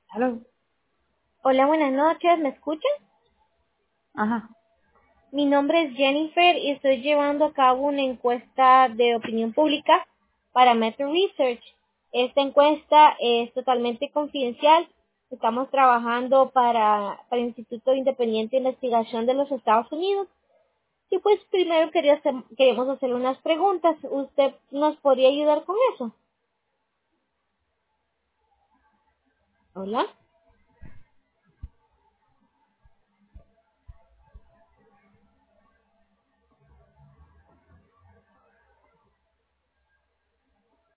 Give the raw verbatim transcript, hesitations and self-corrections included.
Hello. Hola, buenas noches, ¿me escuchan? Ajá. Mi nombre es Jennifer y estoy llevando a cabo una encuesta de opinión pública para Meta Research. Esta encuesta es totalmente confidencial. Estamos trabajando para, para el Instituto Independiente de Investigación de los Estados Unidos. Y pues primero quería hacer, queremos hacerle unas preguntas. ¿Usted nos podría ayudar con eso? Hola.